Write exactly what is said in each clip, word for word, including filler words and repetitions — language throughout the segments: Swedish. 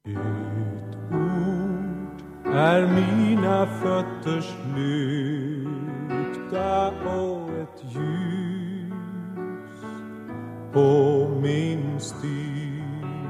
Ditt ord är mina fötters lykta och ett ljus på min stig.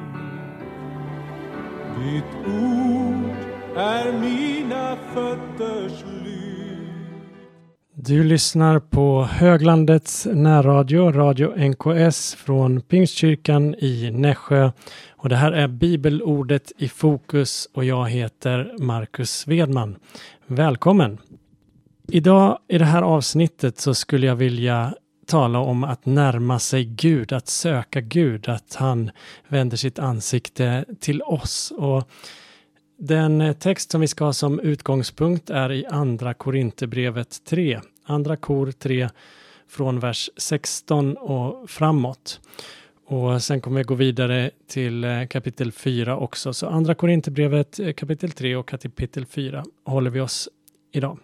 Ditt ord är mina fötters lykt. Du lyssnar på Höglandets närradio, Radio N K S från Pingstkyrkan i Nässjö. Och det här är Bibelordet i fokus och jag heter Marcus Svedman. Välkommen! Idag i det här avsnittet så skulle jag vilja tala om att närma sig Gud, att söka Gud, att han vänder sitt ansikte till oss. Och den text som vi ska ha som utgångspunkt är i andra Korinthierbrevet tre. Andra Kor tre från vers sexton och framåt. Och sen kommer vi gå vidare till kapitel fyra också. Så andra Korinthierbrevet kapitel tre och kapitel fyra håller vi oss idag.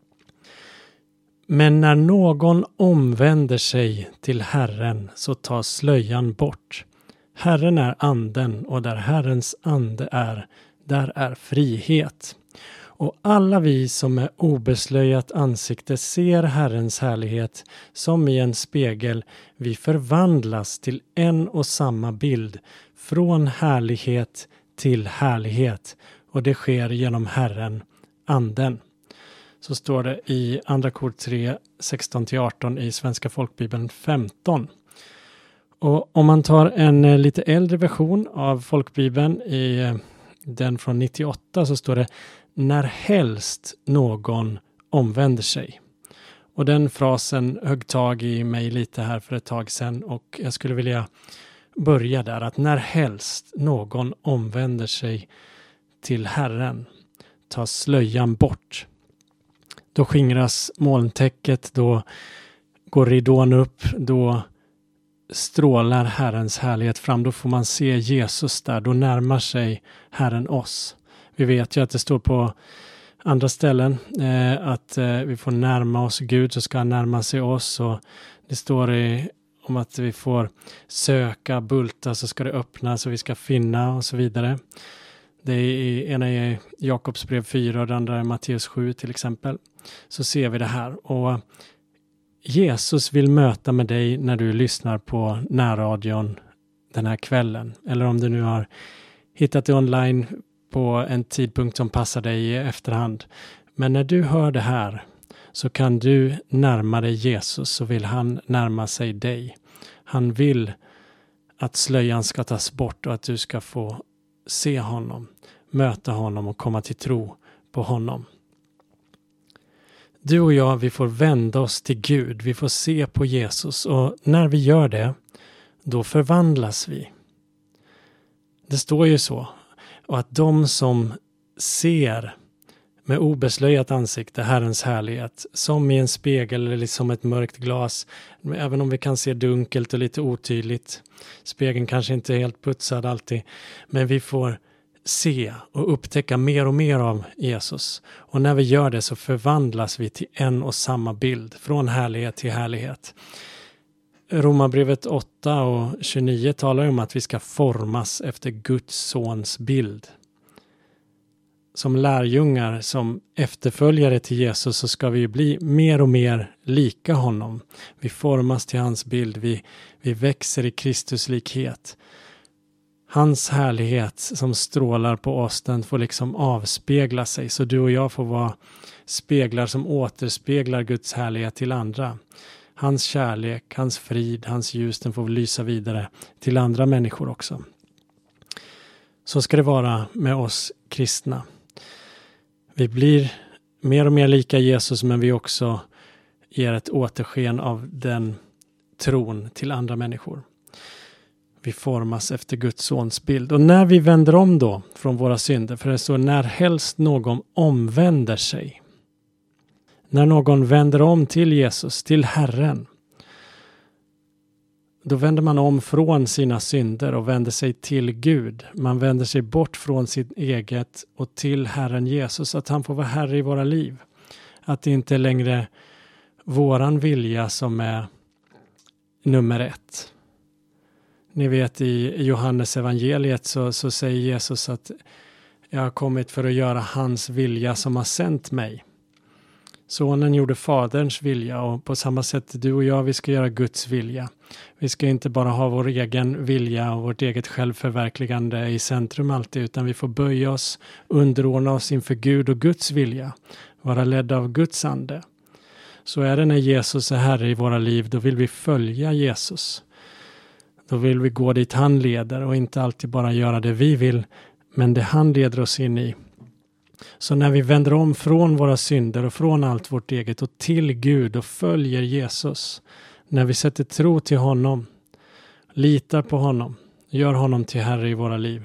Men när någon omvänder sig till Herren så tar slöjan bort. Herren är anden och där Herrens ande är, där är frihet. Och alla vi som med obeslöjat ansikte ser Herrens härlighet som i en spegel, vi förvandlas till en och samma bild från härlighet till härlighet. Och det sker genom Herren, anden. Så står det i andra Kor tre, sexton till arton i Svenska folkbibeln femton. Och om man tar en lite äldre version av folkbibeln, i den från nittioåtta, så står det när helst någon omvänder sig. Och den frasen högg tag i mig lite här för ett tag sedan och jag skulle vilja börja där, att när helst någon omvänder sig till Herren, tar slöjan bort. Då skingras molntäcket, då går ridån upp, då strålar Herrens härlighet fram. Då får man se Jesus där, då närmar sig Herren oss. Vi vet ju att det står på andra ställen eh, att eh, vi får närma oss Gud, så ska han närma sig oss. Och det står i, om att vi får söka, bulta, så ska det öppnas och vi ska finna och så vidare. Det är i, ena är Jakobs brev fyra och det andra är Matteus sju till exempel. Så ser vi det här. Och Jesus vill möta med dig när du lyssnar på närradion den här kvällen. Eller om du nu har hittat det online på en tidpunkt som passar dig i efterhand. Men när du hör det här så kan du närma dig Jesus, så vill han närma sig dig. Han vill att slöjan ska tas bort och att du ska få se honom, möta honom och komma till tro på honom. Du och jag, vi får vända oss till Gud, vi får se på Jesus, och när vi gör det, då förvandlas vi. Det står ju så. Och att de som ser med obeslöjat ansikte Herrens härlighet som i en spegel eller som ett mörkt glas, även om vi kan se dunkelt och lite otydligt, spegeln kanske inte är helt putsad alltid, men vi får se och upptäcka mer och mer av Jesus. Och när vi gör det så förvandlas vi till en och samma bild, från härlighet till härlighet. Romarbrevet åtta och tjugonio talar om att vi ska formas efter Guds sons bild. Som lärjungar, som efterföljare till Jesus, så ska vi bli mer och mer lika honom. Vi formas till hans bild, vi, vi växer i Kristus likhet. Hans härlighet som strålar på oss, den får liksom avspegla sig. Så du och jag får vara speglar som återspeglar Guds härlighet till andra. Hans kärlek, hans frid, hans ljus, den får lysa vidare till andra människor också. Så ska det vara med oss kristna. Vi blir mer och mer lika Jesus, men vi också ger ett återsken av den tron till andra människor. Vi formas efter Guds sons bild. Och när vi vänder om då från våra synder, för det står när helst någon omvänder sig. När någon vänder om till Jesus, till Herren, då vänder man om från sina synder och vänder sig till Gud. Man vänder sig bort från sitt eget och till Herren Jesus, att han får vara Herre i våra liv. Att det inte längre är våran vilja som är nummer ett. Ni vet i Johannes evangeliet så, så säger Jesus att jag har kommit för att göra hans vilja som har sänt mig. Sonen gjorde faderns vilja och på samma sätt du och jag, vi ska göra Guds vilja. Vi ska inte bara ha vår egen vilja och vårt eget självförverkligande i centrum alltid, utan vi får böja oss, underordna oss inför Gud och Guds vilja. Vara ledda av Guds ande. Så är det när Jesus är Herre i våra liv, då vill vi följa Jesus. Då vill vi gå dit han leder och inte alltid bara göra det vi vill, men det han leder oss in i. Så när vi vänder om från våra synder och från allt vårt eget och till Gud och följer Jesus, när vi sätter tro till honom, litar på honom, gör honom till Herre i våra liv,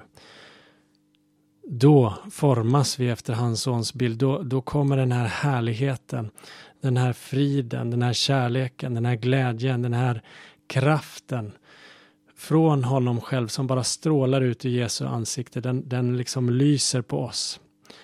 då formas vi efter hans sons bild. Då, då kommer den här härligheten, den här friden, den här kärleken, den här glädjen, den här kraften från honom själv som bara strålar ut i Jesu ansikte. Den, den liksom lyser på oss.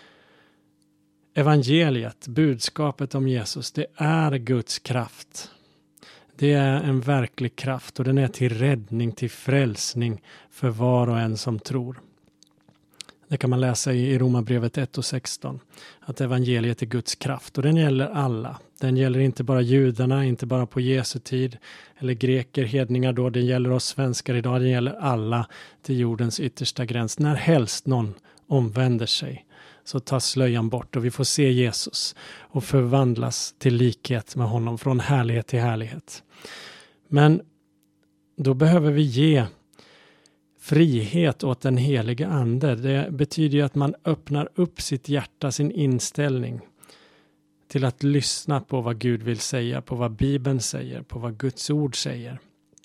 Evangeliet, budskapet om Jesus, det är Guds kraft. Det är en verklig kraft och den är till räddning, till frälsning för var och en som tror. Det kan man läsa i Romarbrevet ett och sexton. Att evangeliet är Guds kraft och den gäller alla. Den gäller inte bara judarna, inte bara på Jesu tid eller greker, hedningar då. Den gäller oss svenskar idag, den gäller alla till jordens yttersta gräns. När helst någon omvänder sig så tas slöjan bort och vi får se Jesus och förvandlas till likhet med honom från härlighet till härlighet. Men då behöver vi ge frihet åt den heliga ande. Det betyder ju att man öppnar upp sitt hjärta, sin inställning till att lyssna på vad Gud vill säga, på vad Bibeln säger, på vad Guds ord säger.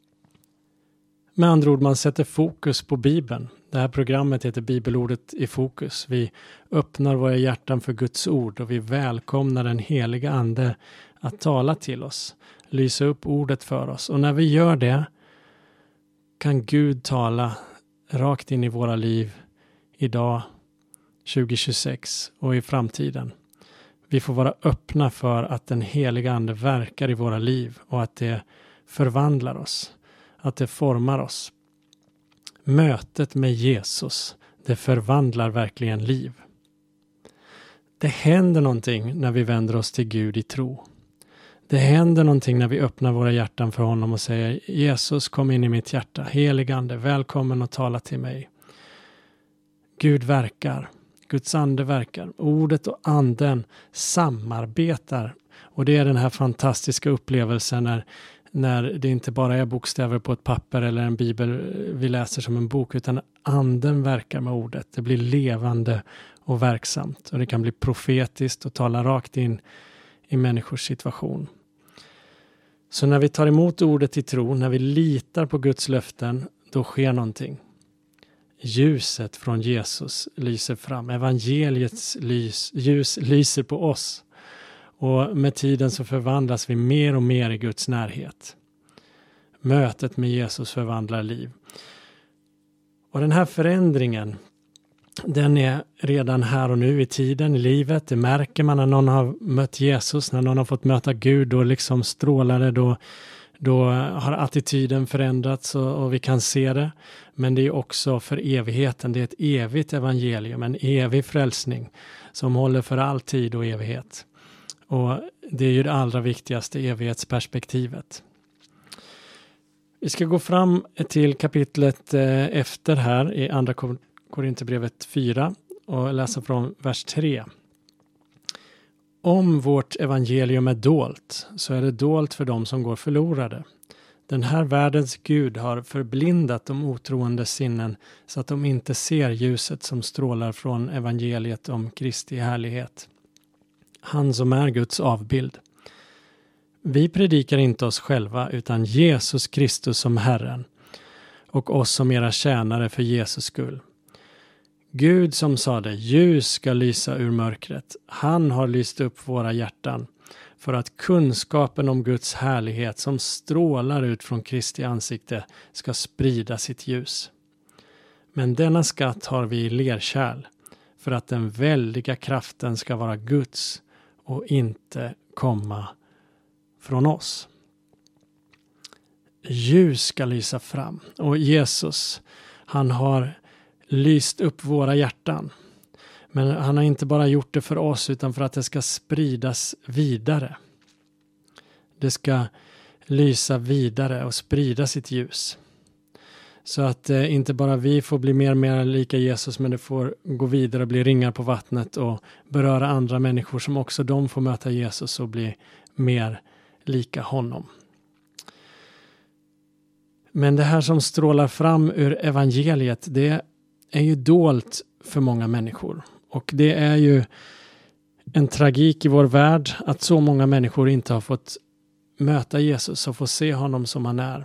Med andra ord, man sätter fokus på Bibeln. Det här programmet heter Bibelordet i fokus. Vi öppnar våra hjärtan för Guds ord och vi välkomnar den heliga ande att tala till oss, lysa upp ordet för oss. Och när vi gör det kan Gud tala rakt in i våra liv idag, tjugo tjugosex och i framtiden. Vi får vara öppna för att den heliga ande verkar i våra liv och att det förvandlar oss, att det formar oss. Mötet med Jesus, det förvandlar verkligen liv. Det händer någonting när vi vänder oss till Gud i tro. Det händer någonting när vi öppnar våra hjärtan för honom och säger: Jesus, kom in i mitt hjärta. Helig ande, välkommen att tala till mig. Gud verkar. Guds ande verkar. Ordet och anden samarbetar. Och det är den här fantastiska upplevelsen när, när det inte bara är bokstäver på ett papper eller en bibel vi läser som en bok, utan anden verkar med ordet. Det blir levande och verksamt. Och det kan bli profetiskt och tala rakt in i människors situation. Så när vi tar emot ordet i tro, när vi litar på Guds löften, då sker någonting. Ljuset från Jesus lyser fram. Evangeliets lys, ljus lyser på oss. Och med tiden så förvandlas vi mer och mer i Guds närhet. Mötet med Jesus förvandlar liv. Och den här förändringen, den är redan här och nu i tiden, i livet. Det märker man när någon har mött Jesus, när någon har fått möta Gud, då liksom strålar det, då, då har attityden förändrats och, och vi kan se det. Men det är också för evigheten, det är ett evigt evangelium, en evig frälsning som håller för all tid och evighet. Och det är ju det allra viktigaste, evighetsperspektivet. Vi ska gå fram till kapitlet efter här i andra Korinthierbrevet fyra och läsa från vers tre. Om vårt evangelium är dolt, så är det dolt för dem som går förlorade. Den här världens Gud har förblindat de otroende sinnen så att de inte ser ljuset som strålar från evangeliet om Kristi härlighet. Han som är Guds avbild. Vi predikar inte oss själva utan Jesus Kristus som Herren och oss som era tjänare för Jesus skull. Gud som sade, ljus ska lysa ur mörkret. Han har lyst upp våra hjärtan för att kunskapen om Guds härlighet som strålar ut från Kristi ansikte ska sprida sitt ljus. Men denna skatt har vi i lerkärl för att den väldiga kraften ska vara Guds och inte komma från oss. ljus ska lysa fram. Och Jesus, han har lyst upp våra hjärtan. Men han har inte bara gjort det för oss utan för att det ska spridas vidare. Det ska lysa vidare och sprida sitt ljus. Så att eh, inte bara vi får bli mer och mer lika Jesus, men det får gå vidare och bli ringar på vattnet och beröra andra människor som också de får möta Jesus och bli mer lika honom. Men det här som strålar fram ur evangeliet, det är ju dolt för många människor. Och det är ju en tragik i vår värld att så många människor inte har fått möta Jesus och få se honom som han är.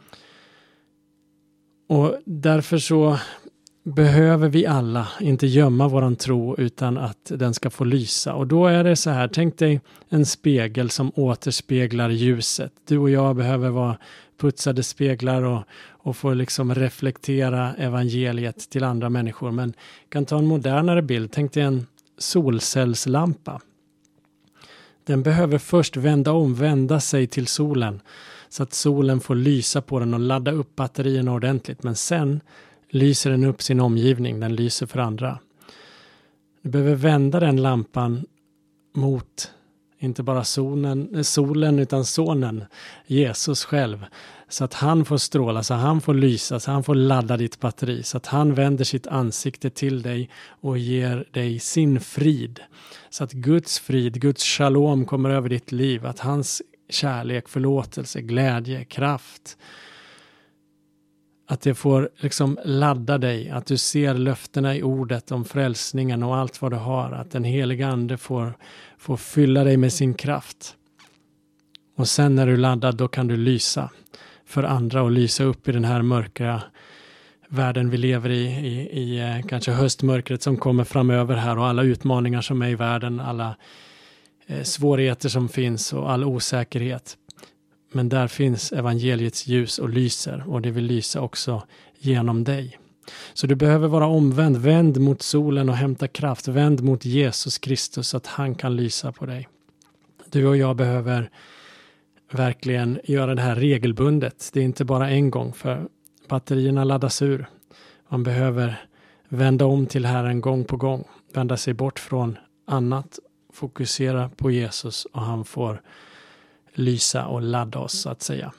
Och därför så behöver vi alla inte gömma våran tro utan att den ska få lysa. Och då är det så här, tänk dig en spegel som återspeglar ljuset. Du och jag behöver vara putsade speglar och, och få liksom reflektera evangeliet till andra människor. Men kan ta en modernare bild, tänk dig en solcellslampa. Den behöver först vända om, vända sig till solen så att solen får lysa på den och ladda upp batterierna ordentligt. Men sen lyser den upp sin omgivning, den lyser för andra. Du behöver vända den lampan mot inte bara solen, solen utan sonen, Jesus själv. Så att han får stråla, så han får lysa, så han får ladda ditt batteri. Så att han vänder sitt ansikte till dig och ger dig sin frid. Så att Guds frid, Guds shalom kommer över ditt liv. Att hans kärlek, förlåtelse, glädje, kraft. Att det får liksom ladda dig. Att du ser löftena i ordet om frälsningen och allt vad du har. Att den heliga ande får, får fylla dig med sin kraft. Och sen när du är laddad, då kan du lysa för andra och lysa upp i den här mörka världen vi lever i, i, i kanske höstmörkret som kommer framöver här och alla utmaningar som är i världen, alla eh, svårigheter som finns och all osäkerhet. Men där finns evangeliets ljus och lyser och det vill lysa också genom dig. Så du behöver vara omvänd, vänd mot solen och hämta kraft, vänd mot Jesus Kristus så att han kan lysa på dig. Du och jag behöver verkligen göra det här regelbundet. Det är inte bara en gång för batterierna laddas ur. Man behöver vända om till Herren gång på gång. Vända sig bort från annat. Fokusera på Jesus och han får lysa och ladda oss så att säga.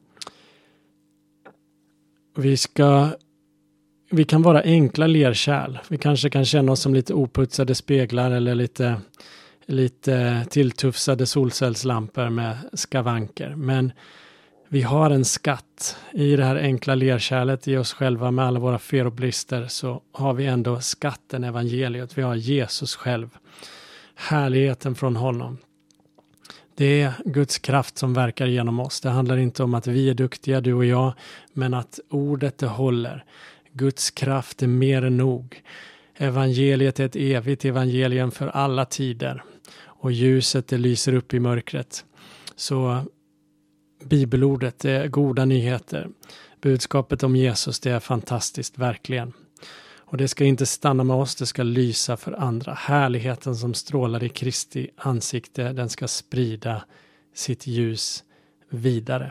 Vi ska vi kan vara enkla lerkärl. Vi kanske kan känna oss som lite oputsade speglar eller lite lite tilltufsade solcellslampor med skavanker. Men vi har en skatt i det här enkla lerkärlet i oss själva med alla våra fel och brister, så har vi ändå skatten evangeliet. Vi har Jesus själv. Härligheten från honom. Det är Guds kraft som verkar genom oss. Det handlar inte om att vi är duktiga, du och jag, men att ordet det håller. Guds kraft är mer än nog. Evangeliet är ett evigt evangelium för alla tider. Och ljuset det lyser upp i mörkret. Så bibelordet det är goda nyheter. Budskapet om Jesus det är fantastiskt, verkligen. Och det ska inte stanna med oss, det ska lysa för andra. Härligheten som strålar i Kristi ansikte, den ska sprida sitt ljus vidare.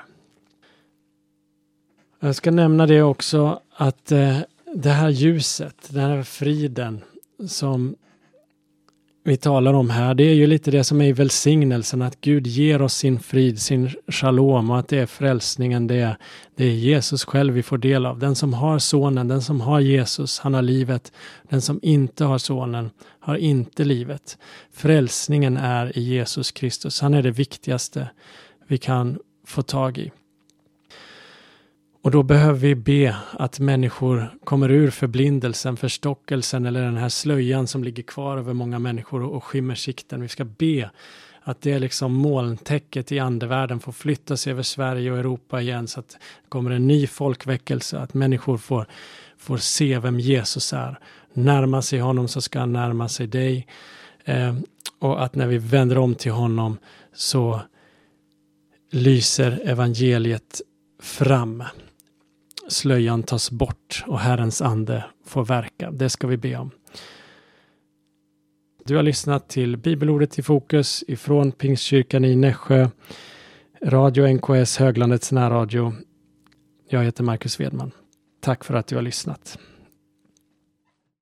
Jag ska nämna det också att eh, det här ljuset, den här friden som vi talar om här, det är ju lite det som är i välsignelsen, att Gud ger oss sin frid, sin shalom, och att det är frälsningen, det är, det är Jesus själv vi får del av. Den som har sonen, den som har Jesus, han har livet. Den som inte har sonen har inte livet. Frälsningen är i Jesus Kristus. Han är det viktigaste vi kan få tag i. Och då behöver vi be att människor kommer ur förblindelsen, förstockelsen eller den här slöjan som ligger kvar över många människor och skymmer sikten. Vi ska be att det liksom molntäcket i andevärlden får flytta sig över Sverige och Europa igen, så att det kommer en ny folkväckelse, att människor får, får se vem Jesus är. Närma sig honom så ska han närma sig dig. Eh, och att när vi vänder om till honom så lyser evangeliet fram. Slöjan tas bort och Herrens ande får verka. Det ska vi be om. Du har lyssnat till Bibelordet i fokus ifrån Pingstkyrkan i Nässjö, Radio N K S Höglandets närradio. Jag heter Marcus Svedman. Tack för att du har lyssnat.